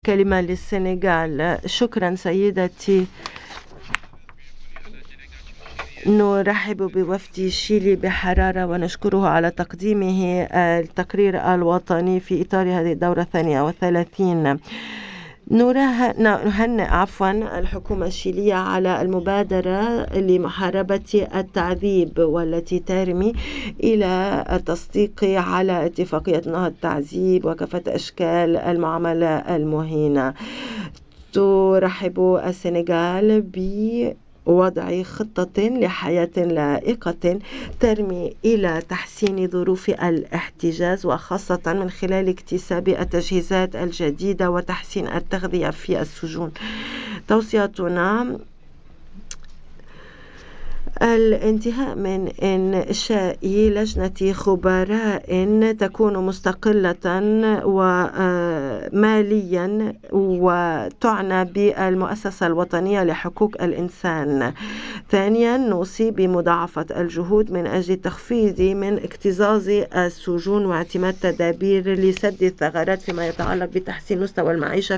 كلمة للسنغال. شكرا سيدتي. نرحب بوفد شيلي بحرارة ونشكره على تقديمه التقرير الوطني في إطار هذه الدورة 32. نهنئ الحكومة الشيلية على المبادرة لمحاربة التعذيب والتي ترمي إلى التصديق على اتفاقية نهض التعذيب وكافة أشكال المعاملة المهينة. ترحب السنغال بوضع خطة لحياة لائقة ترمي إلى تحسين ظروف الاحتجاز وخاصة من خلال اكتساب التجهيزات الجديدة وتحسين التغذية في السجون. توصيتنا الانتهاء من إنشاء لجنة خبراء تكون مستقلة وماليا وتعنى بالمؤسسة الوطنية لحقوق الإنسان. ثانيا، نوصي بمضاعفة الجهود من أجل التخفيض من اكتظاظ السجون واعتماد تدابير لسد الثغرات فيما يتعلق بتحسين مستوى المعيشة